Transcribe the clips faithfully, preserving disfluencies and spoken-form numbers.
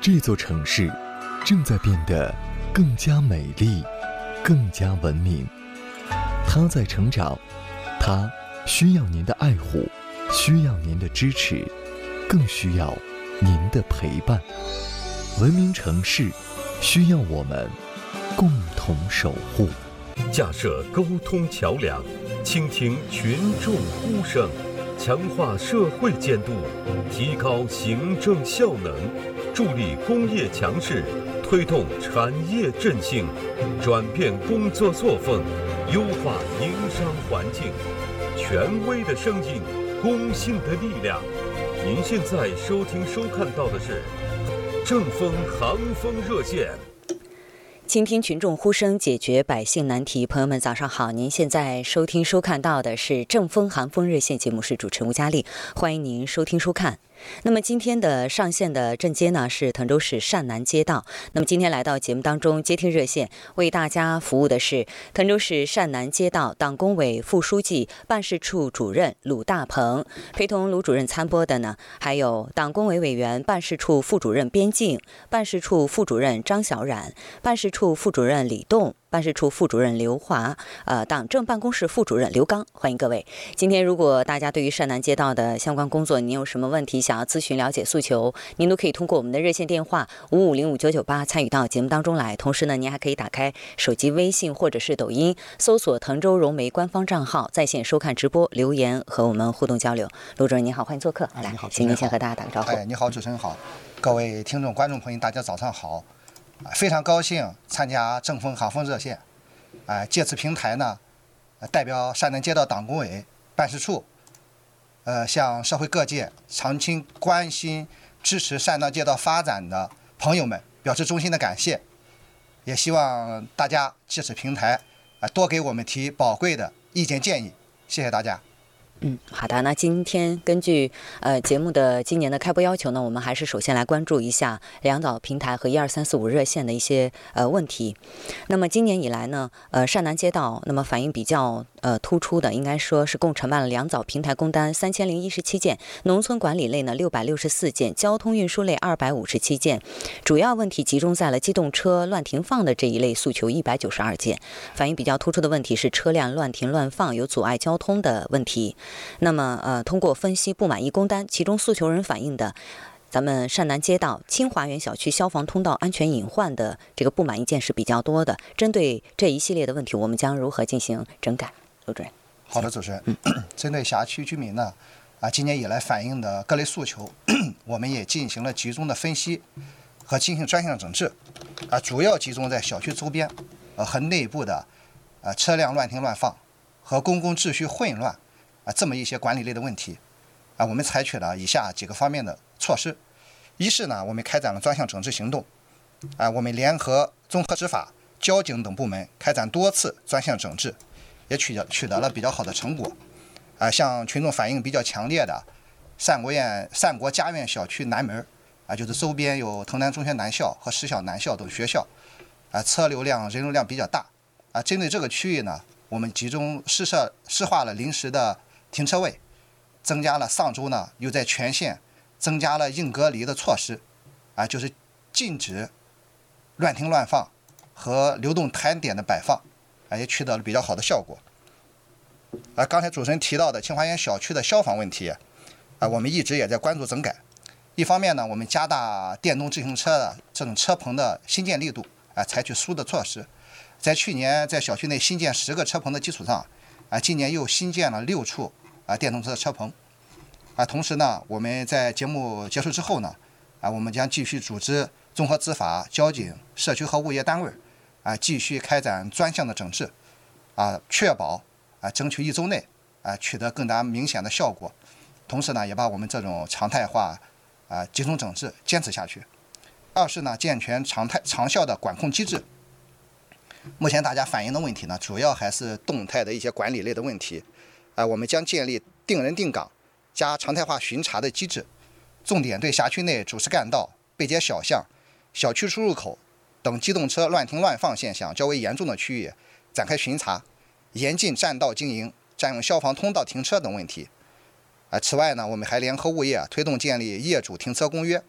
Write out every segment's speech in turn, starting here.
这座城市正在变得更加美丽，更加文明。它在成长，它需要您的爱护，需要您的支持，更需要您的陪伴。文明城市需要我们共同守护。 架设沟通桥梁，倾听群众呼声，强化社会监督，提高行政效能，助力工业强势，推动产业振兴，转变工作作风，优化营商环境。权威的声音，公信的力量。您现在收听收看到的是正风航风热线。 倾听群众呼声，解决百姓难题。朋友们早上好，您现在收听收看到的是正风航风热线节目，是主持人吴佳丽，欢迎您收听收看。那么今天的上线的正街呢是滕州市善南街道。那么今天来到节目当中接听热线为大家服务的是滕州市善南街道党工委副书记办事处主任鲁大鹏，陪同鲁主任参播的呢还有党工委委员办事处副主任边静、办事处副主任张小冉、办事处副主任李栋、办事处副主任刘华，呃，党政办公室副主任刘刚，欢迎各位。今天如果大家对于善南街道的相关工作，您有什么问题想要咨询、了解、诉求，您都可以通过我们的热线电话五五零五九九八参与到节目当中来。同时呢，您还可以打开手机微信或者是抖音，搜索滕州融媒官方账号，在线收看直播、留言和我们互动交流。卢主任您好，欢迎做客。 来，你好， 请您先和大家打个招呼。 哎，你好，主持人好，各位听众、观众朋友，大家早上好。非常高兴参加正风航风热线，哎、呃，借此平台呢，代表善南街道党工委办事处，呃，向社会各界长期关心、支持善南街道发展的朋友们表示衷心的感谢，也希望大家借此平台，啊、呃，多给我们提宝贵的意见建议，谢谢大家。 嗯，好的。那今天根据呃节目的今年的开播要求呢，我们还是首先来关注一下两枣平台和一二三四五热线的一些呃问题。那么今年以来呢，呃善南街道那么反映比较呃突出的，应该说是共承办了两枣平台工单三千零一十七件，农村管理类呢六百六十四件，交通运输类二百五十七件，主要问题集中在了机动车乱停放的这一类诉求一百九十二件。反映比较突出的问题是车辆乱停乱放有阻碍交通的问题。那么呃，通过分析不满意工单，其中诉求人反映的咱们善南街道清华园小区消防通道安全隐患的这个不满意件是比较多的。针对这一系列的问题，我们将如何进行整改？卢主任。 好的，主持人。嗯、针对辖区居民呢，啊，今年以来反映的各类诉求，我们也进行了集中的分析和进行专项整治，啊，主要集中在小区周边，呃和内部的，呃车辆乱停乱放和公共秩序混乱。啊，这么一些管理类的问题，啊，我们采取了以下几个方面的措施。一是呢，我们开展了专项整治行动，啊，我们联合综合执法、交警等部门开展多次专项整治，也取得取得了比较好的成果。啊，像群众反映比较强烈的善国院、善国家院小区南门，啊，就是周边有滕南中学南校和实小南校等学校，啊，车流量、人流量比较大。啊，针对这个区域呢，我们集中施设施划了临时的停车位，增加了上周呢，又在全县增加了硬隔离的措施，啊，就是禁止乱停乱放和流动摊点的摆放，啊，也取得了比较好的效果。啊，刚才主持人提到的清华园小区的消防问题，啊，我们一直也在关注整改。一方面呢，我们加大电动自行车的这种车棚的新建力度，啊，采取疏的措施，在去年在小区内新建十个车棚的基础上，啊，今年又新建了六处啊电动车车棚，啊，同时呢，我们在节目结束之后呢，啊，我们将继续组织综合执法、交警、社区和物业单位，啊，继续开展专项的整治，啊，确保啊争取一周内啊取得更加明显的效果，同时呢，也把我们这种常态化啊集中整治坚持下去。二是呢，健全常态长效的管控机制。目前大家反映的问题呢，主要还是动态的一些管理类的问题，啊、呃，我们将建立定人定岗加常态化巡查的机制，重点对辖区内主持干道、背街小巷、小区出入口等机动车乱停乱放现象较为严重的区域展开巡查，严禁占道经营、占用消防通道停车等问题。啊、呃，此外呢，我们还联合物业推动建立业主停车公约，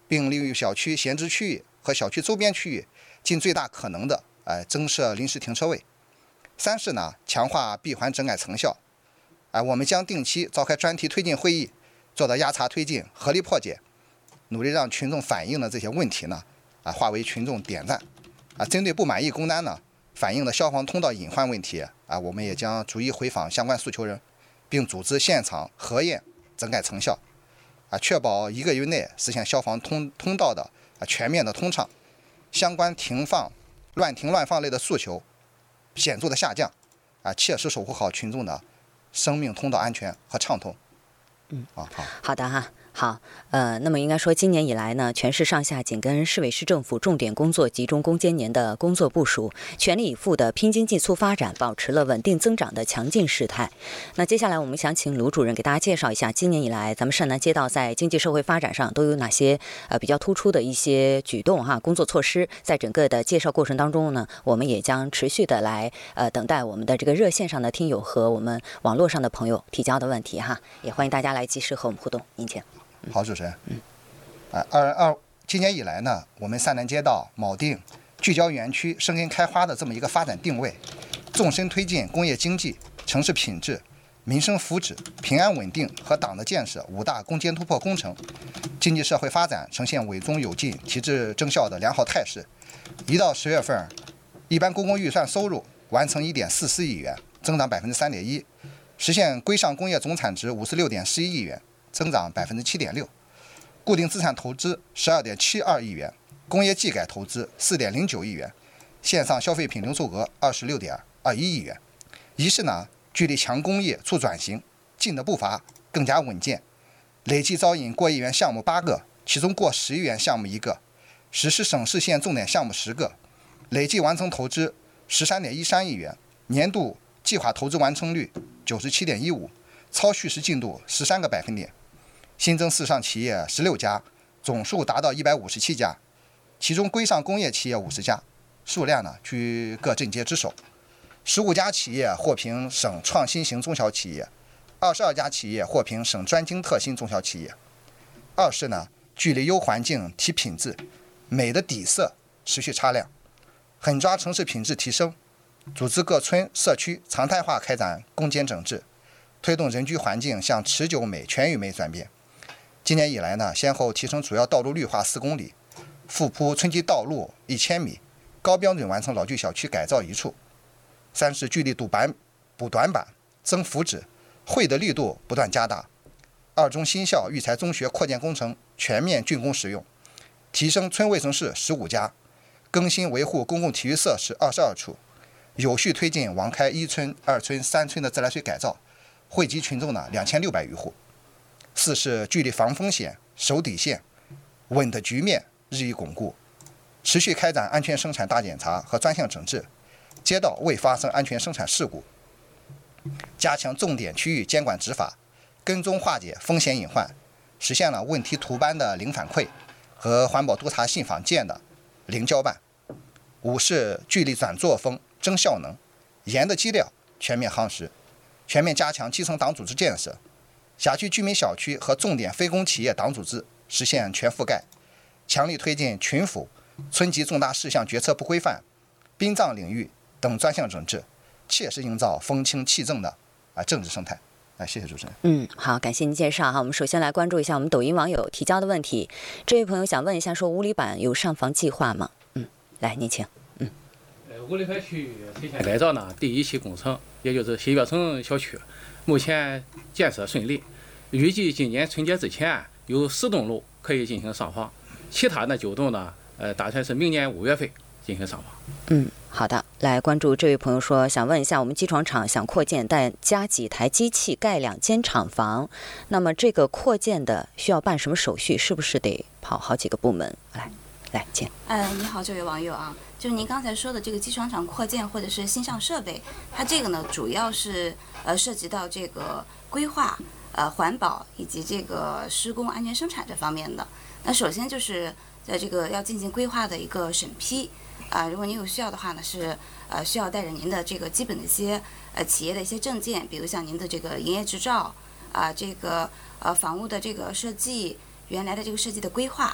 并利用小区闲置区域和小区周边区域，尽最大可能的哎、呃、增设临时停车位。三是呢，强化闭环整改成效。哎、呃，我们将定期召开专题推进会议，做到压查推进、合力破解，努力让群众反映的这些问题呢，啊、呃，化为群众点赞。啊、呃，针对不满意工单呢反映的消防通道隐患问题啊、呃，我们也将逐一回访相关诉求人，并组织现场核验整改成效。啊，确保一个月内实现消防通通道的啊全面的通畅，相关停放、乱停乱放类的诉求显著的下降，啊，切实守护好群众的生命通道安全和畅通。 嗯， 啊，好， 好的哈。好，呃，那么应该说，今年以来呢，全市上下紧跟市委市政府重点工作集中攻坚年的工作部署，全力以赴的拼经济促发展，保持了稳定增长的强劲势态。那接下来我们想请卢主任给大家介绍一下，今年以来咱们善南街道在经济社会发展上都有哪些呃比较突出的一些举动哈，工作措施。在整个的介绍过程当中呢，我们也将持续的来呃等待我们的这个热线上的听友和我们网络上的朋友提交的问题哈，也欢迎大家来及时和我们互动。您请。 好，主持人。嗯，啊，二二今年以来呢，我们善南街道铆定聚焦园区、生根开花的这么一个发展定位，纵深推进工业经济、城市品质、民生福祉、平安稳定和党的建设五大攻坚突破工程，经济社会发展呈现稳中有进、提质增效的良好态势。一到十月份，一般公共预算收入完成一点四四亿元，增长百分之三点一，实现规上工业总产值五十六点十一亿元。增长百分之七点六，固定资产投资十二点七二亿元，工业技改投资四点零九亿元，线上消费品零售额二十六点二一亿元。一是呢，聚力强工业促转型，进的步伐更加稳健，累计招引过亿元项目八个，其中过十亿元项目一个，实施省市县重点项目十个，累计完成投资十三点一三亿元，年度计划投资完成率九十七点一五，超叙时进度十三个百分点。新增市上企业十六家，总数达到一百五十七家，其中规上工业企业五十家，数量呢居各镇街之首。十五家企业获评省创新型中小企业，二十二家企业获评省专精特新中小企业。二是呢，聚力优环境提品质，美的底色持续擦亮，狠抓城市品质提升，组织各村社区常态化开展攻坚整治，推动人居环境向持久美、全域美转变。今年以来呢，先后提升主要道路绿化四公里，复铺村级道路一千米，高标准完成老旧小区改造一处。三是聚力堵板、补短板、增福祉，惠的力度不断加大。二中新校育才中学扩建工程全面竣工使用，提升村卫生室十五家，更新维护公共体育设施二十二处，有序推进王开一村、二村、三村的自来水改造，惠及群众呢两千六百余户。四是聚力防风险、守底线，稳的局面日益巩固，持续开展安全生产大检查和专项整治，街道未发生安全生产事故，加强重点区域监管执法，跟踪化解风险隐患，实现了问题图班的零反馈和环保督查信访件的零交办。五是聚力转作风、增效能，严的基调全面夯实，全面加强基层党组织建设，辖区居民小区和重点非公企业党组织实现全覆盖，强力推进群府、村级重大事项决策不规范、殡葬领域等专项整治，切实营造风清气正的啊政治生态。啊，谢谢主持人。 嗯，好，感谢您介绍哈。我们首先来关注一下我们抖音网友提交的问题。这位朋友想问一下，说五里板有上房计划吗？嗯，来，您请。嗯， 呃，五里板区推前改造呢第一期工程，也就是西岳城小区，目前建设顺利，预计今年春节之前有十栋楼可以进行上房，其他的九栋呢，呃，打算是明年五月份进行上房。 嗯，好的，来关注这位朋友说，想问一下，我们机床厂想扩建，但加几台机器盖两间厂房，那么这个扩建的需要办什么手续？是不是得跑好几个部门？来，来，请。 呃，你好，这位网友啊，就是您刚才说的这个机床厂扩建或者是新上设备，它这个呢主要是呃涉及到这个规划、呃环保以及这个施工安全生产这方面的。那首先就是在这个要进行规划的一个审批。啊、呃，如果您有需要的话呢，是呃需要带着您的这个基本的一些呃企业的一些证件，比如像您的这个营业执照啊、呃，这个呃房屋的这个设计原来的这个设计的规划啊、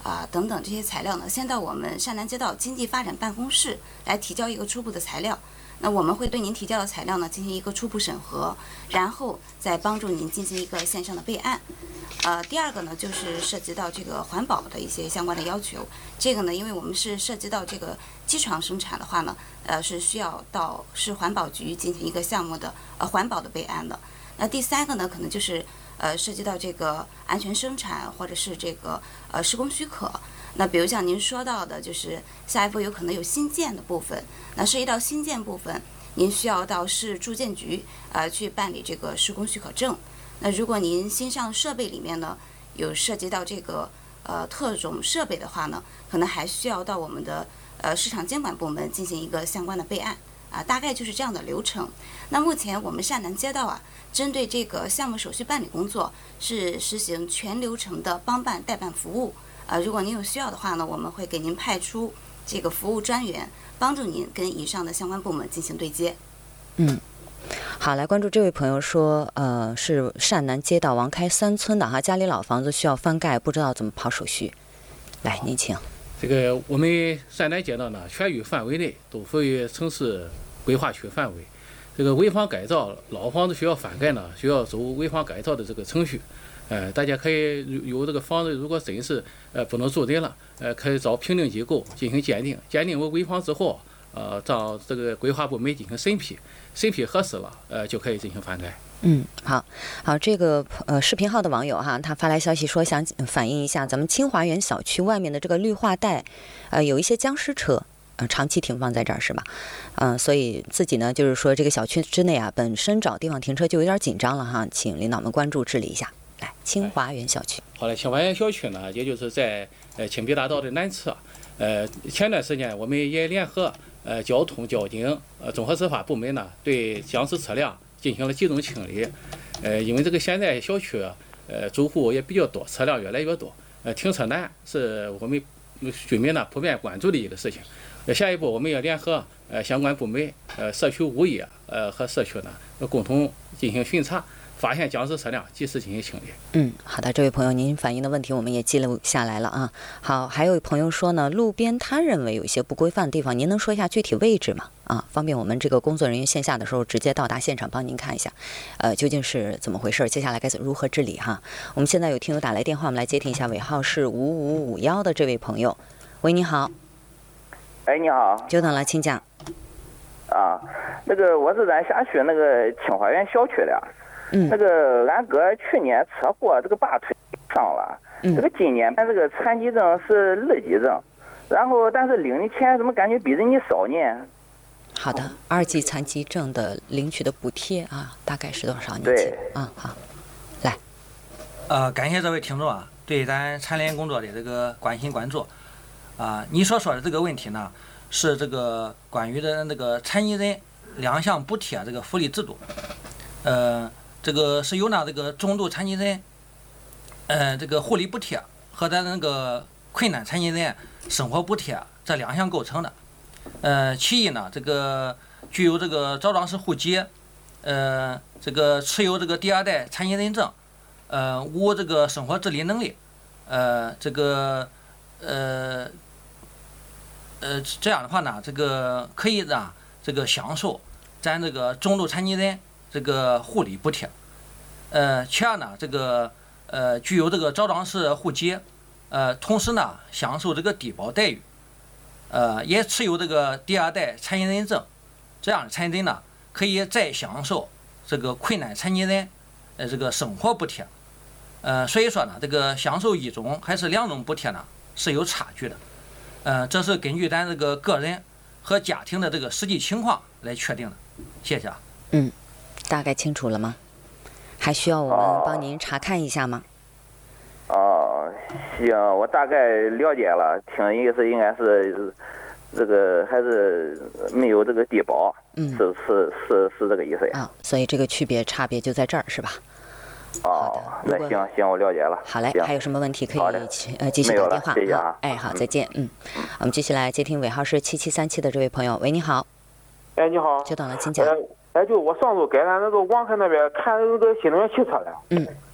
啊、呃、等等这些材料呢，先到我们善南街道经济发展办公室来提交一个初步的材料。那我们会对您提交的材料呢进行一个初步审核，然后再帮助您进行一个线上的备案。呃，第二个呢就是涉及到这个环保的一些相关的要求。这个呢，因为我们是涉及到这个机床生产的话呢，呃，是需要到市环保局进行一个项目的呃环保的备案的。那第三个呢，可能就是呃涉及到这个安全生产或者是这个呃施工许可。那比如像您说到的，就是下一步有可能有新建的部分，那涉及到新建部分，您需要到市住建局呃去办理这个施工许可证。那如果您新上设备里面呢有涉及到这个呃特种设备的话呢，可能还需要到我们的呃市场监管部门进行一个相关的备案啊，大概就是这样的流程。那目前我们善南街道啊，针对这个项目手续办理工作是实行全流程的帮办代办服务。呃，如果您有需要的话呢，我们会给您派出这个服务专员，帮助您跟以上的相关部门进行对接。 嗯，好，来关注这位朋友说，呃，是善南街道王开三村的哈，家里老房子需要翻盖，不知道怎么跑手续。来，您请。 这个我们善南街道呢，全域范围内都属于城市规划区范围。这个危房改造，老房子需要翻盖呢，需要走危房改造的这个程序。呃，大家可以有这个房子，如果真是呃不能住人了，呃，可以找评定机构进行鉴定，鉴定为危房之后，呃，让这个规划部门进行审批，审批合适了，呃，就可以进行翻盖。 嗯，好，好，这个呃视频号的网友哈，他发来消息说想反映一下咱们清华园小区外面的这个绿化带，呃，有一些僵尸车。呃，长期停放在这儿是吧？嗯、呃，所以自己呢，就是说这个小区之内啊，本身找地方停车就有点紧张了哈，请领导们关注治理一下。来，清华园小区。 好了，清华园小区呢，也就是在呃青壁大道的南侧。呃，前段时间我们也联合呃交通、交警、呃综合执法部门呢，对僵尸车辆进行了集中清理。呃，因为这个现在小区呃住户也比较多，车辆越来越多，呃停车难是我们居民呢普遍关注的一个事情。下一步，我们要联合呃相关部门、呃社区物业、呃和社区呢，共同进行巡查，发现僵尸车辆及时进行清理。 嗯，好的，这位朋友，您反映的问题我们也记录下来了啊。好，还有朋友说呢，路边摊认为有一些不规范的地方，您能说一下具体位置吗？啊，方便我们这个工作人员线下的时候直接到达现场帮您看一下，呃，究竟是怎么回事？接下来该如何治理哈？我们现在有听友打来电话，我们来接听一下，尾号是五五五幺的这位朋友。喂，你好。 哎，你好， 久等了，请讲。 啊，那个我是咱辖区那个清华园小区的， 嗯， 那个俺哥去年车祸这个把腿伤了， 嗯， 这个今年办这个残疾证是二级证，然后但是领的钱怎么感觉比人家少呢？ 好的，二级残疾证的领取的补贴啊，大概是多少年？ 对， 啊，好，来， 呃，感谢这位听众啊，对咱残联工作的这个关心关注。啊，你所说的这个问题呢，是这个关于的那个残疾人两项补贴这个福利制度，呃，这个是由呢这个重度残疾人，呃，这个护理补贴和咱那个困难残疾人生活补贴这两项构成的。呃，其一呢，这个具有这个枣庄市户籍，呃，这个持有这个第二代残疾人证，呃，无这个生活自理能力，呃，这个呃。呃，这样的话呢，这个可以让这个享受咱这个重度残疾人这个护理补贴。呃，其二呢，这个呃具有这个枣庄市户籍，呃，同时呢享受这个低保待遇，呃，也持有这个第二代残疾人证，这样的残疾人呢可以再享受这个困难残疾人呃这个生活补贴。呃，所以说呢，这个享受一种还是两种补贴呢是有差距的。呃，这是根据咱这个个人和家庭的这个实际情况来确定的。谢谢啊。 嗯，大概清楚了吗？还需要我们帮您查看一下吗？ 哦，行，我大概了解了。听意思应该是这个还是没有这个低保， 嗯， 是是是是这个意思呀。 啊，所以这个区别差别就在这儿，是吧？ 哦，那行行，我了解了。 好嘞，还有什么问题可以呃继续打电话？ 谢谢啊。 哎，好，再见。嗯，我们继续来接听尾号是七七三七的这位朋友。喂，你好。 哎，你好。 久等了，请讲。 哎，就我上周在咱那个王海那边看那个新能源汽车了。 嗯。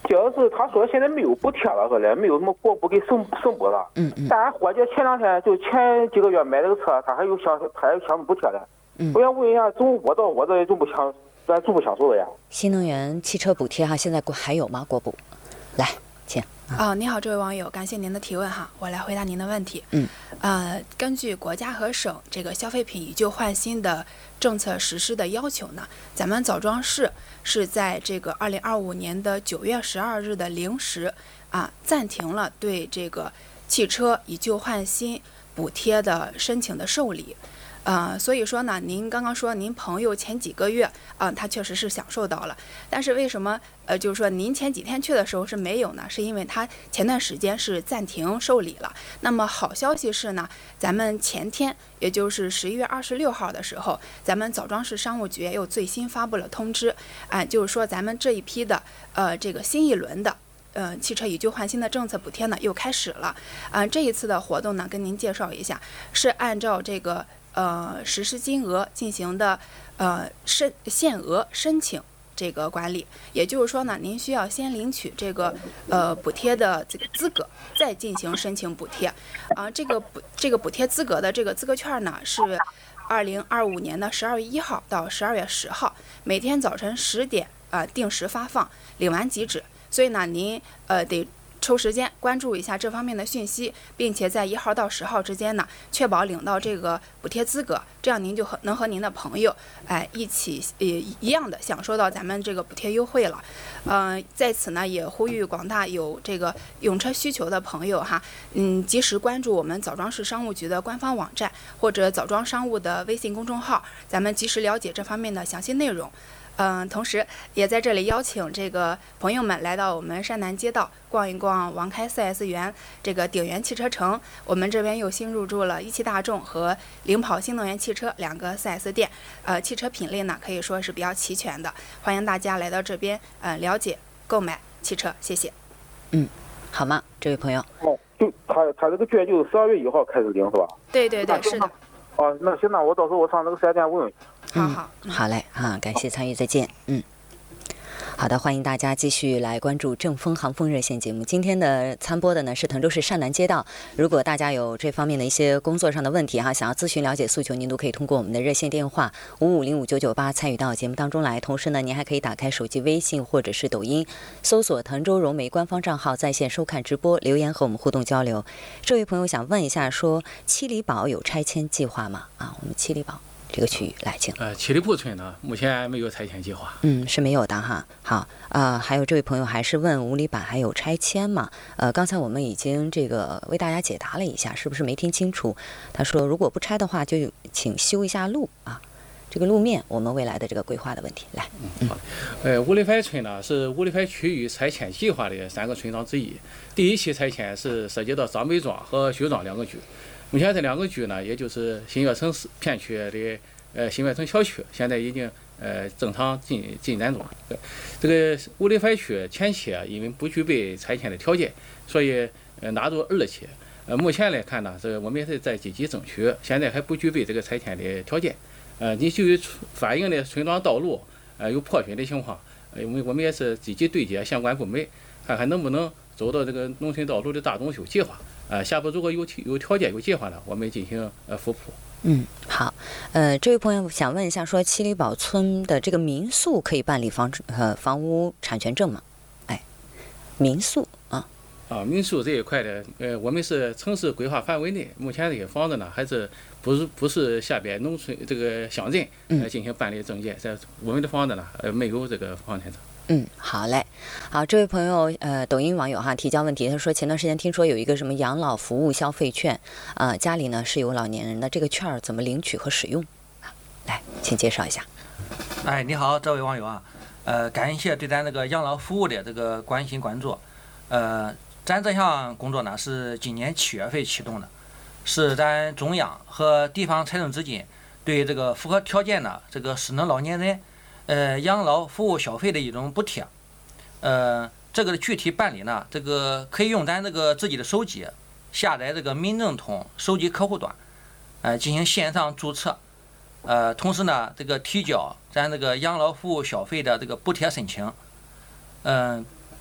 就是他说现在没有补贴了，说的没有什么国补给省省补了。 嗯嗯。 但伙计前两天就前几个月买这个车，他还有想他还有想补贴的。 嗯。 我想问一下，总我到我这也总不想，咱总不享受了呀。 新能源汽车补贴哈，现在国还有吗？国补，来，请。 哦，你好，这位网友，感谢您的提问哈，我来回答您的问题。 嗯， 呃，根据国家和省这个消费品以旧换新的政策实施的要求呢，咱们枣庄市是在这个二零二五年的九月十二日的零时啊，暂停了对这个汽车以旧换新补贴的申请的受理。呃，所以说呢，您刚刚说您朋友前几个月啊、呃，他确实是享受到了，但是为什么呃，就是说您前几天去的时候是没有呢？是因为他前段时间是暂停受理了。那么好消息是呢，咱们前天，也就是十一月二十六号的时候，咱们枣庄市商务局又最新发布了通知，啊、呃，就是说咱们这一批的呃这个新一轮的。呃，汽车以旧换新的政策补贴呢又开始了，啊、呃，这一次的活动呢，跟您介绍一下，是按照这个呃实施金额进行的呃申限额申请这个管理，也就是说呢，您需要先领取这个呃补贴的这个资格，再进行申请补贴，啊、呃，这个补这个补贴资格的这个资格券呢是二零二五年的十二月一号到十二月十号，每天早晨十点啊、呃、定时发放，领完即止。所以呢，您呃得抽时间关注一下这方面的讯息，并且在一号到十号之间呢，确保领到这个补贴资格，这样您就和能和您的朋友哎一起呃一样的享受到咱们这个补贴优惠了。嗯、呃，在此呢也呼吁广大有这个用车需求的朋友哈，嗯，及时关注我们枣庄市商务局的官方网站或者枣庄商务的微信公众号，咱们及时了解这方面的详细内容。嗯，同时也在这里邀请这个朋友们来到我们山南街道逛一逛王开 四 S 园这个鼎元汽车城。我们这边又新入驻了一汽大众和领跑新能源汽车两个 四 S 店，呃，汽车品类呢可以说是比较齐全的，欢迎大家来到这边呃了解购买汽车，谢谢。 嗯，好吗，这位朋友？ 哦，就他他这个券就十二月一号开始领是吧？ 对对对，是的。 哦，那行，那我到时候我上那个四 S 店问问。 好好、 嗯，好嘞啊，感谢参与，再见。嗯，好的，欢迎大家继续来关注正风航风热线节目。今天的参播的呢是滕州市善南街道。如果大家有这方面的一些工作上的问题哈，想要咨询了解诉求，您都可以通过我们的热线电话五五零五九九八参与到节目当中来。同时呢，您还可以打开手机微信或者是抖音，搜索滕州融媒官方账号在线收看直播，留言和我们互动交流。这位朋友想问一下，说七里堡有拆迁计划吗？啊，我们七里堡这个区域来，请。 呃，七里铺村呢，目前没有拆迁计划。 嗯，是没有的哈。好啊、呃，还有这位朋友还是问五里板还有拆迁吗？呃，刚才我们已经这个为大家解答了一下，是不是没听清楚？他说如果不拆的话，就请修一下路啊。这个路面，我们未来的这个规划的问题，来。 嗯，好。呃，五里榧村呢是五里榧区域拆迁计划的三个村庄之一。第一期拆迁是涉及到张北庄和徐庄两个区。目前这两个区呢，也就是新月城片区的呃新月城小区，现在已经呃正常进进展中。这个五里榧区前期啊，因为不具备拆迁的条件，所以呃纳入二期。呃，目前来看呢，这个我们也是在积极争取，现在还不具备这个拆迁的条件。呃，你就反映的村庄道路呃有破损的情况，呃，我们我们也是积极对接相关部门，看看能不能走到这个农村道路的大装修计划。呃，下步如果有有条件有计划呢，我们进行呃复铺。 嗯，好，呃，这位朋友想问一下，说七里堡村的这个民宿可以办理房呃房屋产权证吗？哎，民宿啊。 啊，民宿这一块的，呃，我们是城市规划范围内，目前这些房子呢，还是不是不是下边农村这个乡镇呃进行办理证件，在我们的房子呢，呃，没有这个房产证。 嗯，好嘞，好，这位朋友，呃，抖音网友哈提交问题，他说前段时间听说有一个什么养老服务消费券，啊、呃，家里呢是有老年人的，这个券儿怎么领取和使用？啊，来，请介绍一下。 哎，你好，这位网友啊，呃，感谢对咱这个养老服务的这个关心关注，呃，咱这项工作呢是今年七月份启动的，是咱中央和地方财政资金对这个符合条件的这个失能老年人。呃，养老服务消费的一种补贴，呃，这个具体办理呢，这个可以用咱这个自己的手机下载这个民政通手机客户端，呃，进行线上注册，呃，同时呢，这个提交咱这个养老服务消费的这个补贴申请，嗯、呃，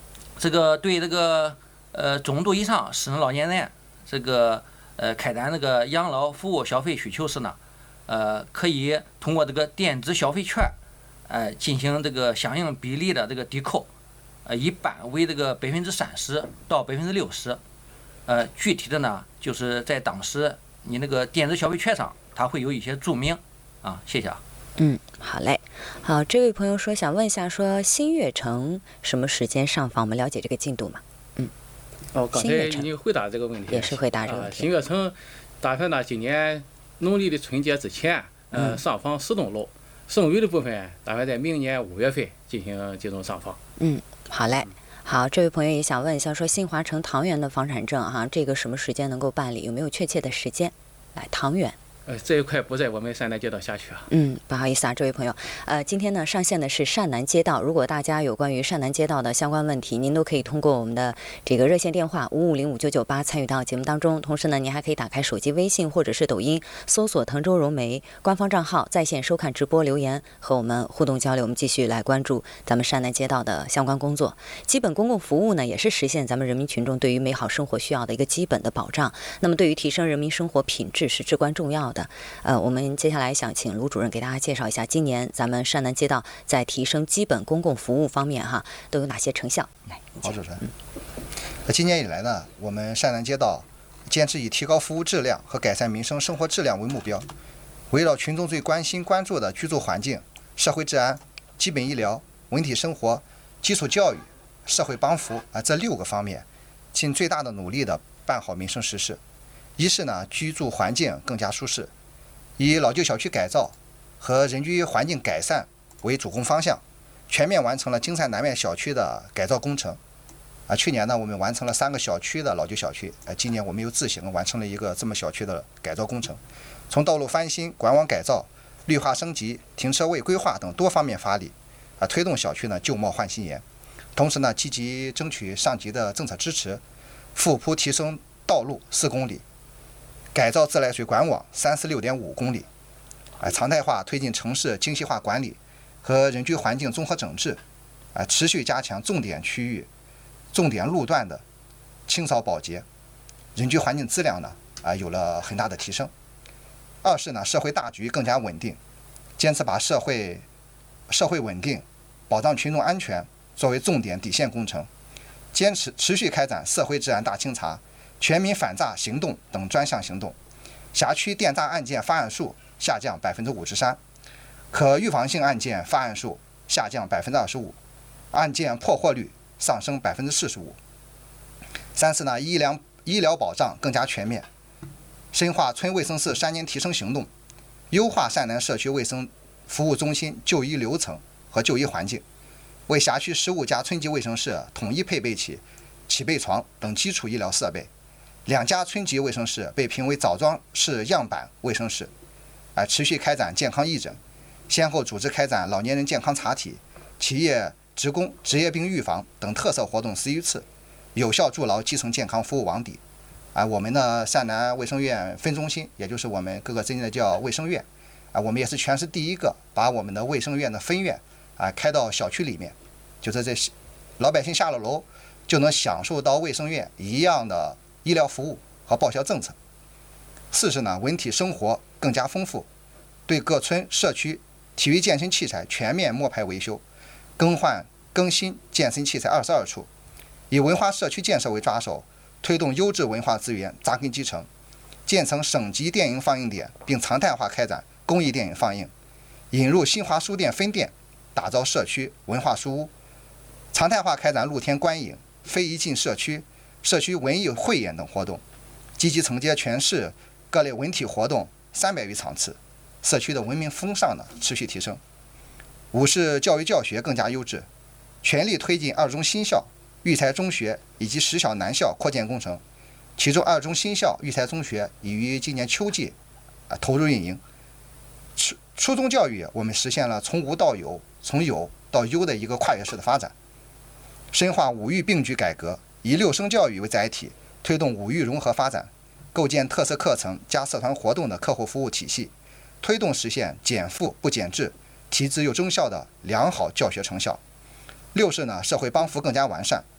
这个对这个呃中度以上失能老年人这个呃开展这个养老服务消费需求时呢，呃可以通过这个电子消费券，呃进行这个相应比例的这个抵扣，呃一般为这个百分之三十到百分之六十，呃具体的呢就是在当时你那个电子消费券上它会有一些注明啊，谢谢啊。 嗯，好嘞，好，这位朋友说想问一下，说新月城什么时间上访？我们了解这个进度吗？嗯， 哦，刚才已经回答这个问题， 也是回答这个问题。 啊、新月城打算呢，今年农历的春节之前，呃， 嗯、 上访十栋楼，剩余的部分打算在明年五月份进行集中上访。 嗯，好嘞。好，这位朋友也想问一下，说新华城唐园的房产证哈，这个什么时间能够办理？有没有确切的时间？来，唐园。 呃，这一块不在我们善南街道辖区啊。 嗯，不好意思啊，这位朋友，呃，今天呢上线的是善南街道，如果大家有关于善南街道的相关问题，您都可以通过我们的这个热线电话五五零五九九八参与到节目当中。同时呢，您还可以打开手机微信或者是抖音，搜索滕州融媒官方账号，在线收看直播留言和我们互动交流。我们继续来关注咱们善南街道的相关工作。基本公共服务呢，也是实现咱们人民群众对于美好生活需要的一个基本的保障。那么对于提升人民生活品质是至关重要的。呃，我们接下来想请卢主任给大家介绍一下，今年咱们善南街道在提升基本公共服务方面哈，都有哪些成效？来， 好，主持人。那今年以来呢，我们善南街道坚持以提高服务质量和改善民生生活质量为目标，围绕群众最关心关注的居住环境、社会治安、基本医疗、文体生活、基础教育、社会帮扶啊这六个方面，尽最大的努力的办好民生实事。一是呢，居住环境更加舒适。以老旧小区改造和人居环境改善为主攻方向，全面完成了金山南面小区的改造工程。啊，去年呢，我们完成了三个小区的老旧小区，呃，今年我们又自行完成了一个这么小区的改造工程，从道路翻新、管网改造、绿化升级、停车位规划等多方面发力，啊，推动小区呢旧貌换新颜。同时呢，积极争取上级的政策支持，覆铺提升道路四公里。改造自来水管网三十六点五公里，啊，常态化推进城市精细化管理和人居环境综合整治，啊，持续加强重点区域、重点路段的清扫保洁，人居环境质量呢，啊，有了很大的提升。二是呢，社会大局更加稳定，坚持把社会社会稳定、保障群众安全作为重点底线工程，坚持持续开展社会治安大清查、全民反诈行动等专项行动，辖区电诈案件发案数下降百分之五十三，可预防性案件发案数下降百分之二十五，案件破获率上升百分之四十五。三是呢，医疗医疗保障更加全面，深化村卫生室三年提升行动，优化善南社区卫生服务中心就医流程和就医环境，为辖区十五家村级卫生室统一配备起起备床等基础医疗设备。两家村级卫生室被评为枣庄市样板卫生室，啊，持续开展健康义诊，先后组织开展老年人健康查体、企业职工职业病预防等特色活动十余次，有效筑牢基层健康服务网底。啊，我们的善南卫生院分中心，也就是我们各个镇的叫卫生院，啊，我们也是全市第一个把我们的卫生院的分院啊开到小区里面，就是这老百姓下了楼就能享受到卫生院一样的医疗服务和报销政策。四是呢，文体生活更加丰富，对各村社区体育健身器材全面摸排维修，更换更新健身器材二十二处，以文化社区建设为抓手，推动优质文化资源扎根基层，建成省级电影放映点，并常态化开展公益电影放映，引入新华书店分店，打造社区文化书屋，常态化开展露天观影、非遗进社区、社区文艺汇演等活动，积极承接全市各类文体活动三百余场次，社区的文明风尚呢持续提升。五是教育教学更加优质，全力推进二中新校、育才中学以及十小南校扩建工程，其中二中新校、育才中学已于今年秋季啊投入运营。初初中教育我们实现了从无到有、从有到优的一个跨越式的发展，深化五育并举改革，以六生教育为载体，推动五育融合发展，构建特色课程加社团活动的客户服务体系，推动实现减负不减质、提质又增效的良好教学成效。六是呢，社会帮扶更加完善，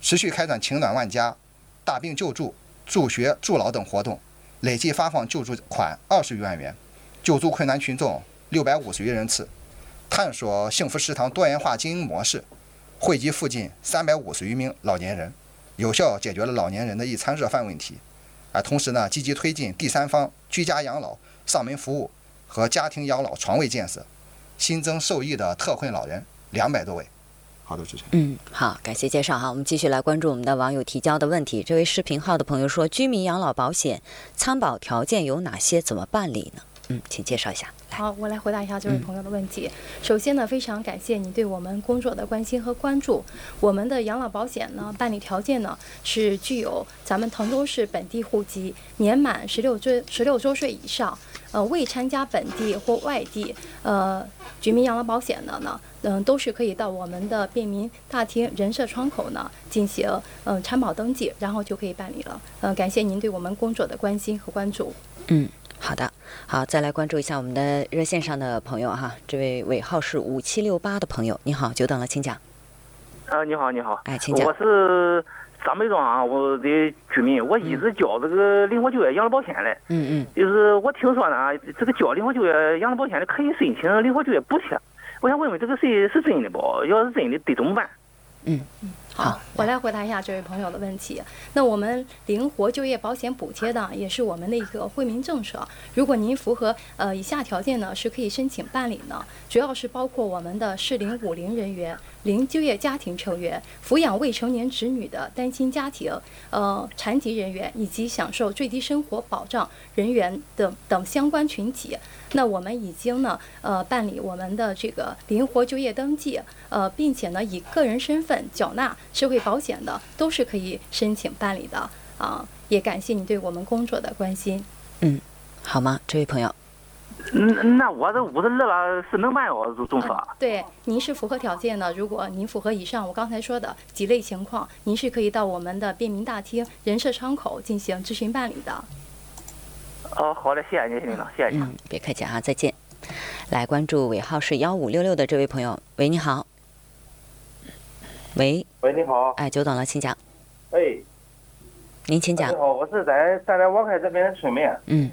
持续开展情暖万家、大病救助、助学助老等活动，累计发放救助款二十余万元，救助困难群众六百五十余人次。探索幸福食堂多元化经营模式，惠及附近三百五十余名老年人，有效解决了老年人的一餐热饭问题。啊，同时呢，积极推进第三方居家养老、上门服务和家庭养老床位建设，新增受益的特困老人两百多位。好的，主持人。 嗯，好，感谢介绍哈。我们继续来关注我们的网友提交的问题。这位视频号的朋友说，居民养老保险参保条件有哪些？怎么办理呢？嗯，请介绍一下。 好，我来回答一下这位朋友的问题。嗯、首先呢，非常感谢你对我们工作的关心和关注。我们的养老保险呢，办理条件呢是具有咱们滕州市本地户籍，年满十六周十六周岁以上，呃，未参加本地或外地呃居民养老保险的呢，嗯、呃，都是可以到我们的便民大厅人社窗口呢进行嗯、呃、参保登记，然后就可以办理了。嗯、呃，感谢您对我们工作的关心和关注。 嗯。好的，好，再来关注一下我们的热线上的朋友哈，这位尾号是五七六八的朋友，你好，久等了，请讲。 啊，你好，你好， 哎，请讲。 我是张北庄啊，我的居民，我一直交这个灵活就业养老保险嘞。 嗯嗯。 就是我听说呢，这个交灵活就业养老保险的可以申请灵活就业补贴，我想问问这个是是真的不？要是真的得怎么办？ 嗯嗯。好，我来回答一下这位朋友的问题。那我们灵活就业保险补贴呢，也是我们的一个惠民政策。如果您符合呃以下条件呢，是可以申请办理呢。主要是包括我们的适龄五龄人员、零就业家庭成员、抚养未成年子女的单亲家庭、呃残疾人员以及享受最低生活保障人员等等相关群体。那我们已经呢呃办理我们的这个灵活就业登记，呃，并且呢以个人身份缴纳社会保险的，都是可以申请办理的啊！也感谢你对我们工作的关心。 嗯，好吗，这位朋友？ 嗯，那我这五十二了是能办哦，中说、 嗯。对，您是符合条件的。如果您符合以上我刚才说的几类情况，您是可以到我们的便民大厅人社窗口进行咨询办理的。 哦，好的，谢谢您，领导，谢谢您。 嗯，别客气啊，再见。来关注尾号是幺五六六的这位朋友，喂，你好。喂， 喂，你好， 哎，久等了，请讲。 哎， 您请讲。 你好，我是在站在王凯这边的村民。 嗯。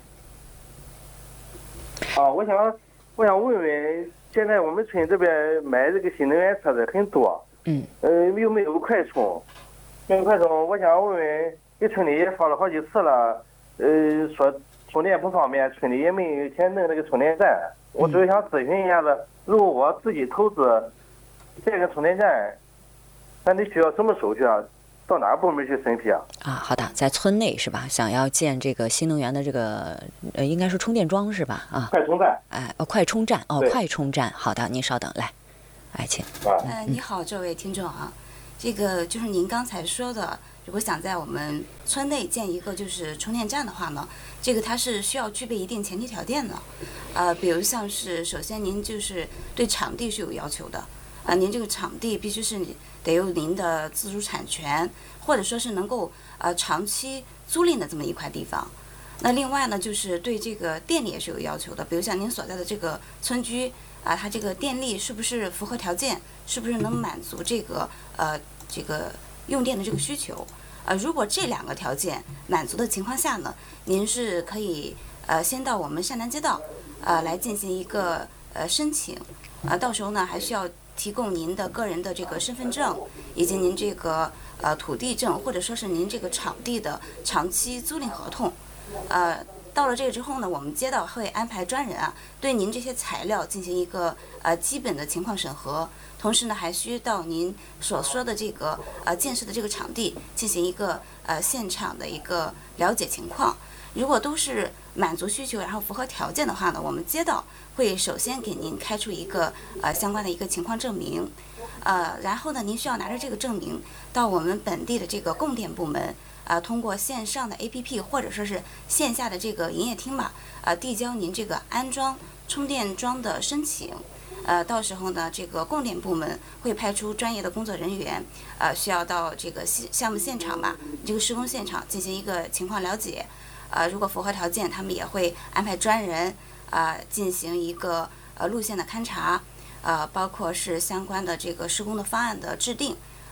啊，我想，我想问问，现在我们村这边买这个新能源车的很多。 嗯。 呃，有没有快充？没有快充，我想问问，给村里也说了好几次了，呃，说充电不方便，村里也没有钱弄那个充电站。我主要想咨询一下子，如果我自己投资建个充电站，咱得需要什么手续啊？到哪部门去审批啊？ 啊，好的，在村内是吧？想要建这个新能源的这个呃，应该是充电桩是吧？啊， 快充站。 哎，哦，快充站，哦，快充站。好的，您稍等，来，哎，请。 呃，你好，这位听众啊，这个就是您刚才说的，如果想在我们村内建一个就是充电站的话呢，这个它是需要具备一定前提条件的，呃，比如像是首先您就是对场地是有要求的，啊、呃，您这个场地必须是得有您的自主产权，或者说是能够呃长期租赁的这么一块地方。那另外呢，就是对这个电力也是有要求的，比如像您所在的这个村居啊、呃，它这个电力是不是符合条件，是不是能满足这个呃这个用电的这个需求？呃，如果这两个条件满足的情况下呢，您是可以呃先到我们善南街道呃来进行一个呃申请，呃到时候呢还需要提供您的个人的这个身份证，以及您这个呃土地证，或者说是您这个场地的长期租赁合同。呃，到了这个之后呢，我们街道会安排专人啊，对您这些材料进行一个呃基本的情况审核，同时呢，还需到您所说的这个呃建设的这个场地进行一个呃现场的一个了解情况。如果都是满足需求，然后符合条件的话呢，我们街道会首先给您开出一个呃相关的一个情况证明，呃，然后呢，您需要拿着这个证明到我们本地的这个供电部门。啊、呃，通过线上的 A P P 或者说是线下的这个营业厅吧，呃，递交您这个安装充电桩的申请。呃，到时候呢，这个供电部门会派出专业的工作人员，呃，需要到这个项目现场吧，这个施工现场进行一个情况了解。呃，如果符合条件，他们也会安排专人啊、呃、进行一个呃路线的勘察，呃，包括是相关的这个施工的方案的制定。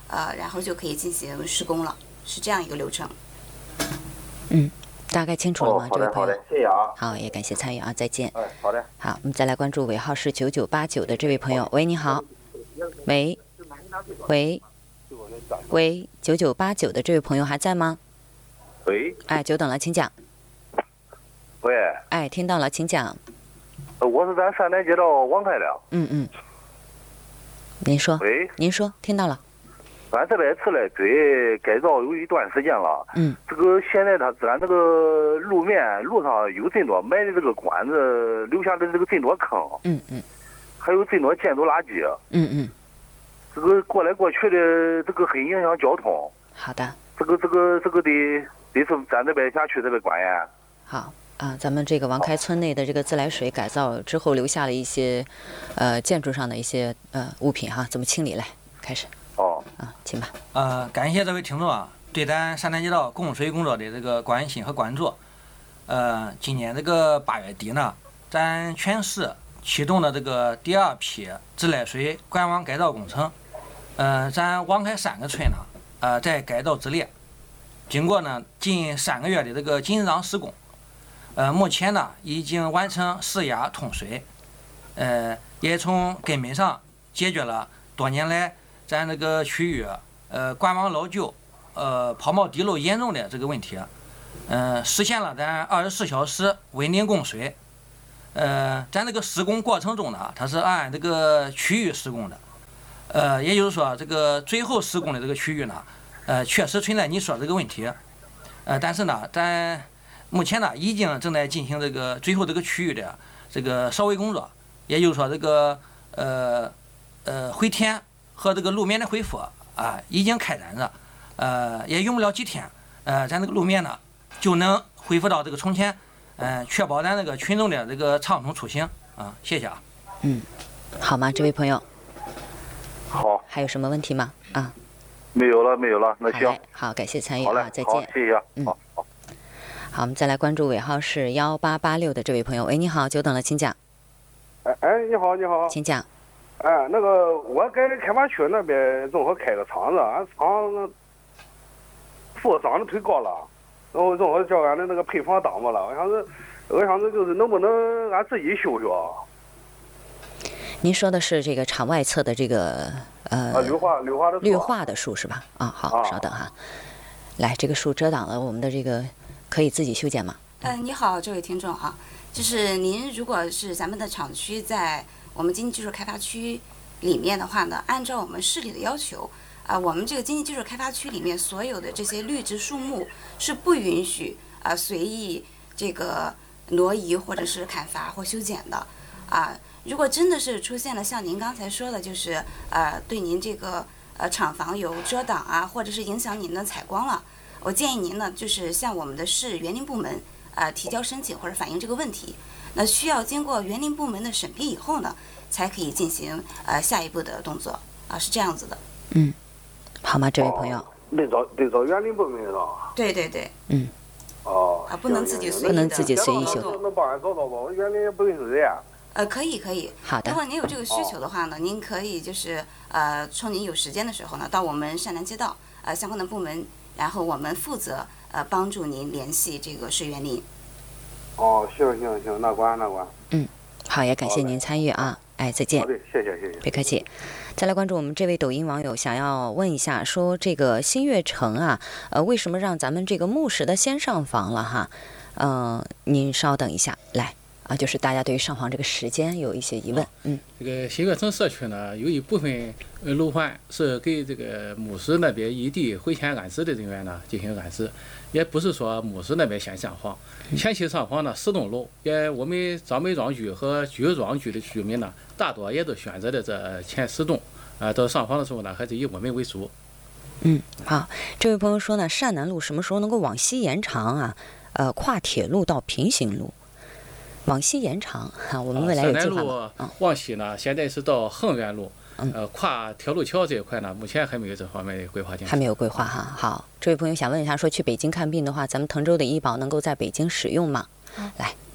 呃，然后就可以进行施工了，是这样一个流程。 嗯，大概清楚了吗？ 哦、好的，好的，谢谢啊。 好，也感谢参与啊，再见。 哎，好的。 好，我们再来关注尾号是九九八九的这位朋友。喂，你好。喂，喂，喂，九九八九的这位朋友还在吗？ 喂。 哎，久等了，请讲。 喂。 哎，听到了，请讲。 我是在山南街道王开亮。 嗯嗯。您说。 喂。 您说，听到了。 俺这边吃了堆改造有一段时间了。 嗯。 这个现在它咱这个路面路上有这么多埋的这个管子，留下的这个这么多坑。 嗯嗯。 还有这么多建筑垃圾。 嗯嗯。 这个过来过去的，这个很影响交通。 好的。 这个这个这个得得是咱这边辖区这边管呀。 好。啊，咱们这个王开村内的这个自来水改造之后，留下了一些，呃，建筑上的一些呃物品哈，怎么清理？来，开始。 哦。 啊，请吧。 呃，感谢这位听众啊，对咱山南街道供水工作的这个关心和关注。呃，今年这个八月底呢，咱全市启动了这个第二批自来水管网改造工程。呃，咱王开三个村呢，呃，在改造之列，经过呢近三个月的这个紧张施工。呃，目前呢已经完成施压通水，呃，也从根本上解决了多年来咱这个区域呃管网老旧、呃泡沫滴漏严重的这个问题，呃，实现了咱二十四小时稳定供水。呃，咱这个施工过程中呢，它是按这个区域施工的，呃，也就是说这个最后施工的这个区域呢，呃，确实存在你说这个问题，呃，但是呢，咱目前呢，已经正在进行这个最后这个区域的这个扫围工作，也就是说这个呃呃回填和这个路面的恢复啊，已经开展着，呃也用不了几天，呃咱这个路面呢就能恢复到这个从前，呃确保咱这个群众的这个畅通出行啊，谢谢啊。 嗯，好吗，这位朋友？ 好。 还有什么问题吗？啊？ 没有了，没有了，那行。 好，感谢参与啊， 再见。 谢谢。 嗯。好。好，我们再来关注尾号是幺八八六的这位朋友。喂，你好，久等了，请讲。 哎哎，你好，你好， 请讲。 哎，那个我在开发区那边正好开个厂子，俺厂副长的忒高了，然后正好叫俺的那个配房挡着了。我想着，我想着就是能不能俺自己修修啊？ 您说的是这个厂外侧的这个呃啊，绿化绿化的绿化的树是吧？啊，好， 啊、 稍等哈。来，这个树遮挡了我们的这个。可以自己修建吗？ 嗯、呃，你好，这位听众啊，就是您如果是咱们的厂区在我们经济技术开发区里面的话呢，按照我们市里的要求，啊、呃，我们这个经济技术开发区里面所有的这些绿植树木是不允许啊、呃、随意这个挪移或者是砍伐或修剪的，啊、呃，如果真的是出现了像您刚才说的，就是呃对您这个呃厂房有遮挡啊，或者是影响您的采光了。我建议您呢，就是向我们的市园林部门呃提交申请或者反映这个问题。那需要经过园林部门的审批以后呢，才可以进行呃下一步的动作啊，是这样子的。 嗯，好吗，这位朋友？ 哦、得找得找园林部门是吧？ 对对对。 嗯。 哦。 啊，不能自己随意的。 不能自己随意修。 能帮俺找找吧？我园林也不允许这样。 呃，可以可以。 好的。 如果您有这个需求的话呢，您可以就是呃，趁您有时间的时候呢，到我们善南街道呃相关的部门。然后我们负责呃帮助您联系这个市园林。 哦，行行行，那管那管。 嗯，好，也感谢您参与啊，哎，再见。 好的，谢谢谢谢。 别客气。再来关注我们这位抖音网友，想要问一下，说这个新月城啊，呃，为什么让咱们这个木石的先上房了哈？嗯、呃，您稍等一下，来。啊，就是大家对于上房这个时间有一些疑问，嗯， 这个新月城社区呢，有一部分呃楼环是给这个木石那边异地回迁安置的人员呢进行安置，也不是说木石那边先上房，前期上房呢，十栋楼也我们张北庄区和居庄区的居民呢，大多也都选择了这前十栋，啊，到上房的时候呢，还是以我们为主。 嗯，好，这位朋友说呢，善南路什么时候能够往西延长啊？呃，跨铁路到平行路。往西延长啊，我们未来有计划吗？ 嗯，往西呢，现在是到恒源路，呃，跨铁路桥这一块呢，目前还没有这方面的规划进行。 还没有规划哈。好，这位朋友想问一下，说去北京看病的话，咱们滕州的医保能够在北京使用吗？来，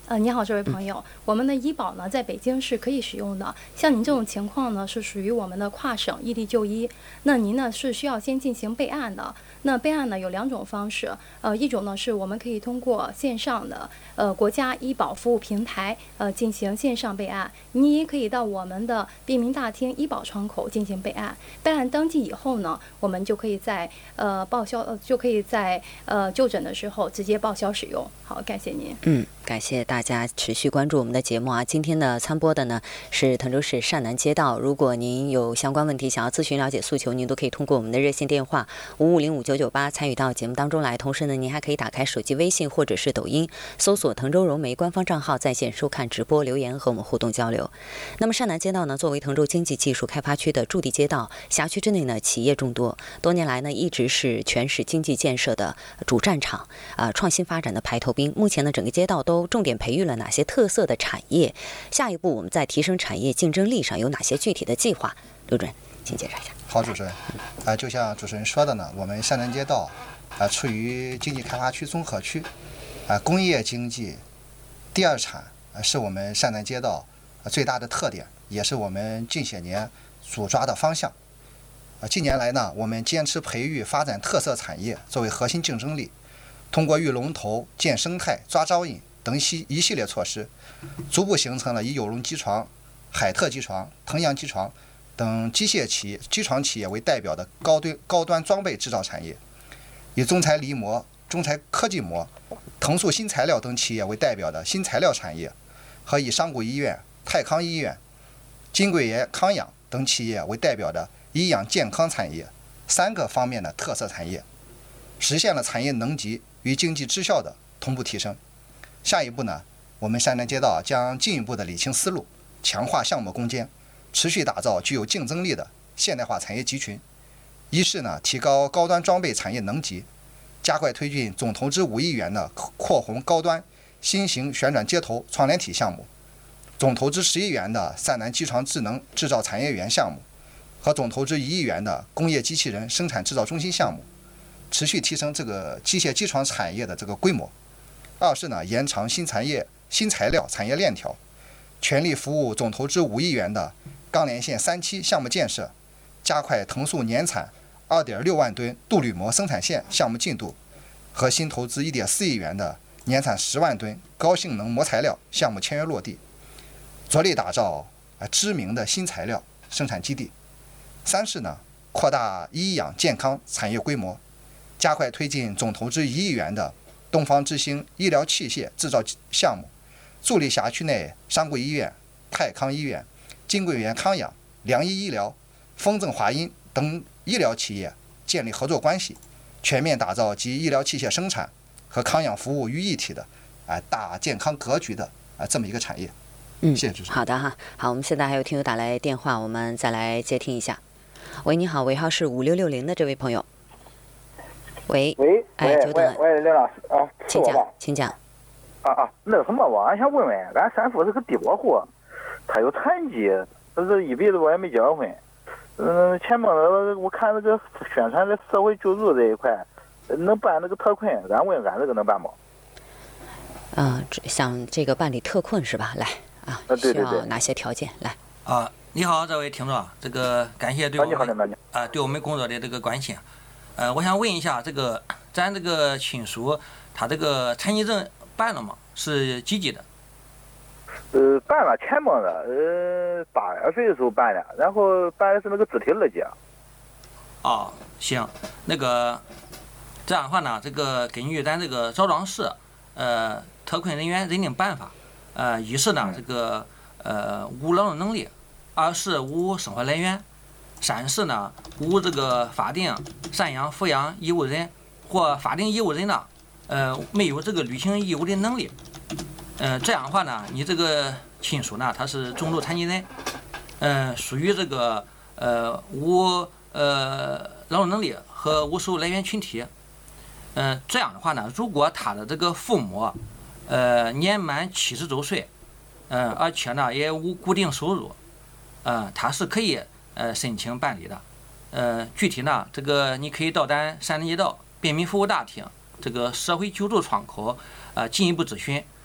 呃，你好，这位朋友，我们的医保呢，在北京是可以使用的。像您这种情况呢，是属于我们的跨省异地就医，那您呢是需要先进行备案的。那备案呢有两种方式，呃，一种呢是我们可以通过线上的呃国家医保服务平台呃进行线上备案，你也可以到我们的便民大厅医保窗口进行备案。备案登记以后呢，我们就可以在呃报销呃就可以在呃就诊的时候直接报销使用。好，感谢您。 嗯，感谢大家持续关注我们的节目啊。今天呢参播的呢是滕州市善南街道。如果您有相关问题想要咨询了解诉求，您都可以通过我们的热线电话五五零五九九八参与到节目当中来。同时呢，您还可以打开手机微信或者是抖音，搜索滕州融媒官方账号，在线收看直播留言和我们互动交流。那么善南街道呢，作为滕州经济技术开发区的驻地街道，辖区之内呢企业众多，多年来呢一直是全市经济建设的主战场，呃创新发展的排头兵。目前呢整个街道都重点培育了哪些特色的产业？下一步我们在提升产业竞争力上有哪些具体的计划？刘主任，请介绍一下。 好，主持人，啊、呃，就像主持人说的呢，我们善南街道啊、呃、处于经济开发区综合区，啊、呃、工业经济第二产、呃、是我们善南街道、呃、最大的特点，也是我们近些年主抓的方向。啊、呃，近年来呢，我们坚持培育发展特色产业作为核心竞争力，通过育龙头、建生态、抓招引等系一系列措施，逐步形成了以有龙机床、海特机床、腾阳机床等机械企业、机床企业为代表的高端高端装备制造产业，以中材离膜、中材科技膜、腾速新材料等企业为代表的新材料产业，和以商谷医院、泰康医院、金桂园康养等企业为代表的医养健康产业三个方面的特色产业，实现了产业能级与经济绩效的同步提升。下一步呢，我们善南街道将进一步的理清思路，强化项目攻坚，持续打造具有竞争力的现代化产业集群。一是呢，提高高端装备产业能级，加快推进总投资五亿元的扩宏高端新型旋转接头创联体项目，总投资十亿元的善南机床智能制造产业园项目，和总投资一亿元的工业机器人生产制造中心项目，持续提升这个机械机床产业的这个规模。二是呢，延长新产业新材料产业链条，全力服务总投资五亿元的钢联线三期项目建设，加快腾速年产二点六万吨镀铝膜生产线项目进度，和新投资一点四亿元的年产十万吨高性能膜材料项目签约落地，着力打造啊知名的新材料生产基地。三是呢，扩大医养健康产业规模，加快推进总投资一亿元的东方之星医疗器械制造项目，助力辖区内商谷医院、泰康医院、金桂园康养、良医医疗、丰正华阴等医疗企业建立合作关系，全面打造集医疗器械生产和康养服务于一体的啊、呃、大健康格局的啊、呃、这么一个产业。 嗯， 谢谢主持人。 好的哈，好，我们现在还有听友打来电话，我们再来接听一下。喂，你好，尾号是五六六零的这位朋友。喂， 喂， 哎，久等了， 喂，刘老师啊， 请讲，请讲。 啊啊，那个什么，我俺想问问，俺三叔是个低保户，他有残疾，他这一辈子我也没结过婚。嗯，前面我看那个宣传的社会救助这一块，能办那个特困，俺问俺这个能办吗？ 啊、呃，想这个办理特困是吧？来啊， 啊对对对， 需要哪些条件？来啊，你好，这位听众，这个感谢对我们啊、呃、对我们工作的这个关心。呃，我想问一下，这个咱这个亲属他这个残疾证办了吗？是几级的？ 呃，办了，前面的，呃，八月份的时候办的，然后办的是那个肢体二级。 哦，行，那个这样的话呢，这个根据咱这个枣庄市呃特困人员认定办法，呃，一是呢这个呃无劳动能力，二是无生活来源。三是呢，无这个法定赡养抚养义务人或法定义务人呢，呃，没有这个履行义务的能力。呃，这样的话呢，你这个亲属呢，他是重度残疾人，呃，属于这个呃无呃劳动能力和无收入来源群体。呃，这样的话呢，如果他的这个父母呃年满七十周岁，呃，而且呢也无固定收入，呃，他是可以。呃，申请办理的，呃，具体呢，这个你可以到咱善南街道便民服务大厅这个社会救助窗口，呃，进一步咨询。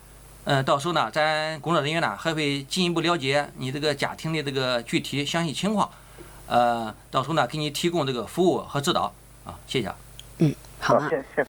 呃，到时候呢，咱工作人员呢还会进一步了解你这个家庭的这个具体详细情况，呃，到时候呢给你提供这个服务和指导啊，谢谢。 嗯，好吗？ 谢谢。